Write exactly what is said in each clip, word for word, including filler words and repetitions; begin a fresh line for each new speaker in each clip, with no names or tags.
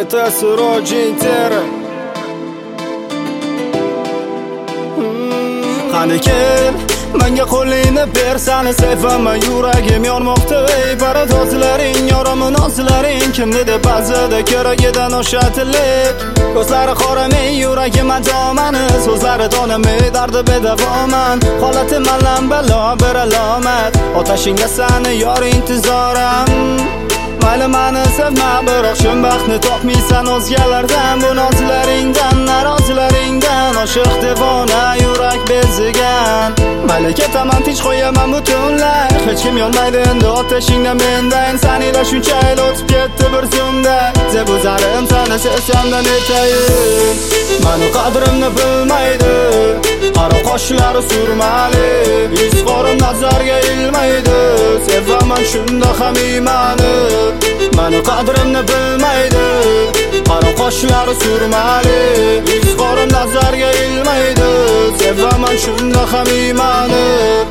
Это сырочий intera Qani kel menga qo'lingni bersani sevaman yuragim yonmoqda ey paradozlaring yoraman nozlaring kimni deb ba'zida keragidan o'shatillik ko'zlari qoramay yuragim adomani so'zlari donamay dardi bedavoman holatim alam balo bir alomat otashingga sani yor intizoram mayli mani sevma biroq shu baxtni topmaysan o'zgalardan bu nozlaringdan narozilaringdan oshiq devona yurak bezigan mayli ketaman tinch qo'yaman butunlay hech kim yonmaydi endi otashingda mendan saniylar shuncha yil o'tib ketdi bir zumda zebuzarim sani sevsamdan netayin mani qadrimni bilmaydi qaro qoshlari surmali yuz qo'rim nazarga ilmaydi sevaman shunda ham iymani mani qadrimni bilmaydi qaro qoshlari surmali yuz qo'rim nazarga ilmaydi sevaman shunda ham iymani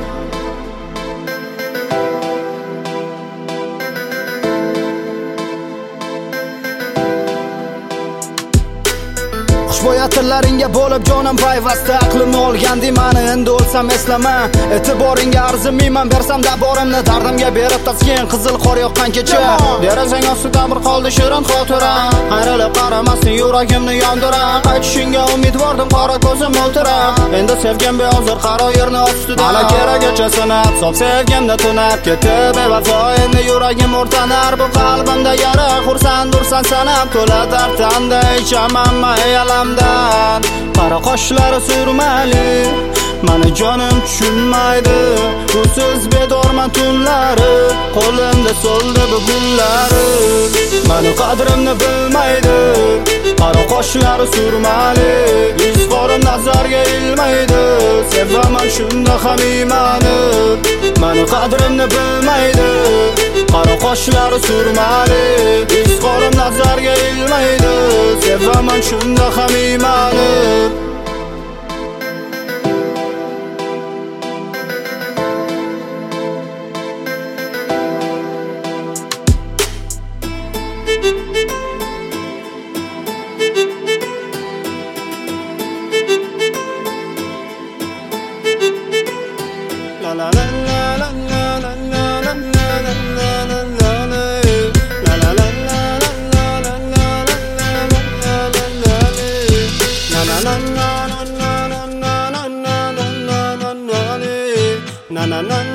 Xushbo'y tillaringga bo'lib jonim payvasta aqlimni olgandi mani endi o'lsam eslama e'tiboringga arzimayman bersam daborimni dardimga berib taskin qizil qor yoqqan kecha derazang ostida bir qoldi shirin xotira qayrilib qaramasdan yuragimni yondira qaytishingga umidvordim qora ko'zim o'ltira endi sevgim behozir qaro yerni ostida mana keragicha sinab sof sevgimni tunab ketdi bevafo endi yuragim o'rtanar bu qalbimda yara xursandursan sanab to'la dardanda ichaman mayalam qaro qoshlari surmali mani jonim tushunmaydi usiz bedorman tunlari qo'limda so'ldi bu gullari mani qadrimni bilmaydi qaro qoshlari surmali yuz qo'rim nazarga ilmaydi sevaman shunda ham iymani mani qadrimni bilmaydi qaro qoshlari surmali yuz qo'rim nazarga ilmaydi sevaman shunda ham iymani la la la la la la la na na na